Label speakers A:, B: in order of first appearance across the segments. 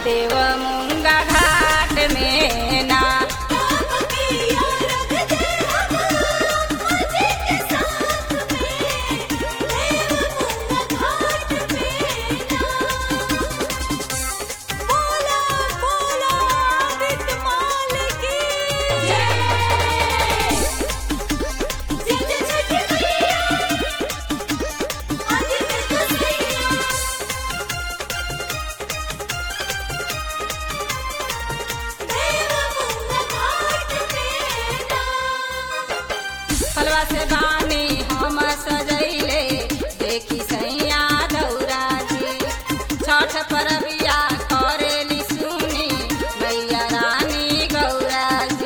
A: देव मूंगा घाट में ना। फलवा से बानी हम सजैले देखी सैया दौरा जी, छठ परबिया करेली सुनी मैया रानी गौरा जी।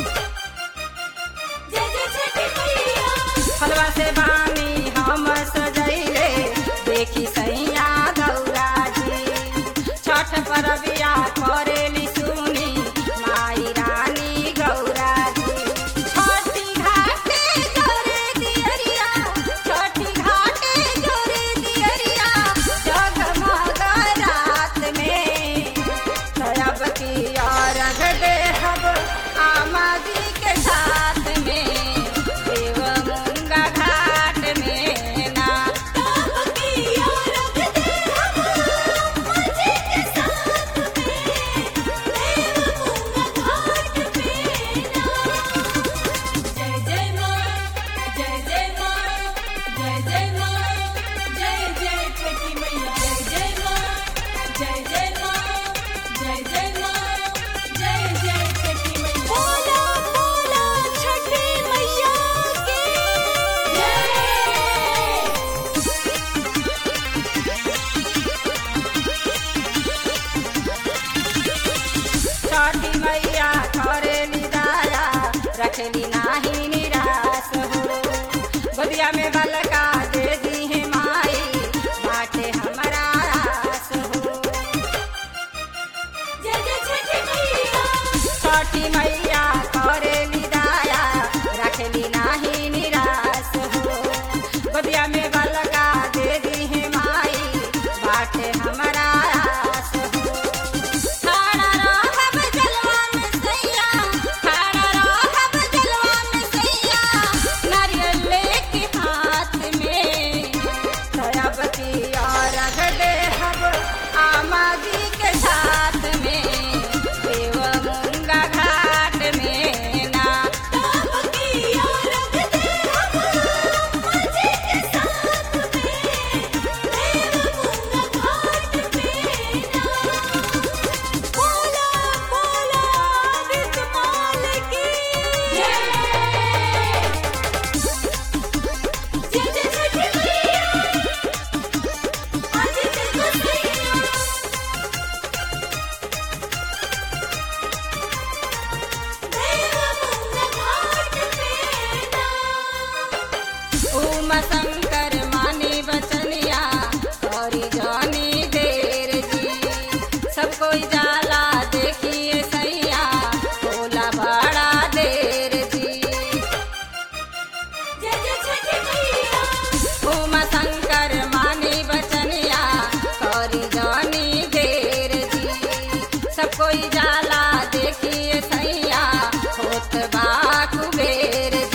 A: फलवा से बानी हम सजैले देखी सैया दौरा जी, छठ परबिया करेली सुनी माई रानी गौरा जी। छठी मैया करेली दाया रखेली नाही निराश हो, गोदिया में बलका दे दी है माई बाटे हमारा आस हो। छठी मैया करेली दाया रखेली नाही निराश हो, गोदिया में बलका दे दी है माई बाटे हमारा आस हो। शंकर मानी बचनिया करी जानी देर जी, सब कोई जाला देखिए सैया बोला बड़ा देर जी। उमा शंकर मानी बचनिया करी जानी देर जी, सब कोई जाला देखिए सैया होत बा कुबेर जी।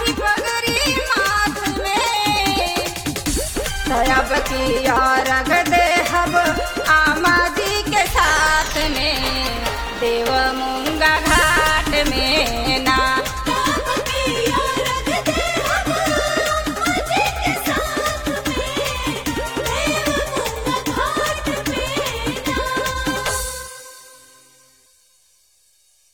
A: अब की और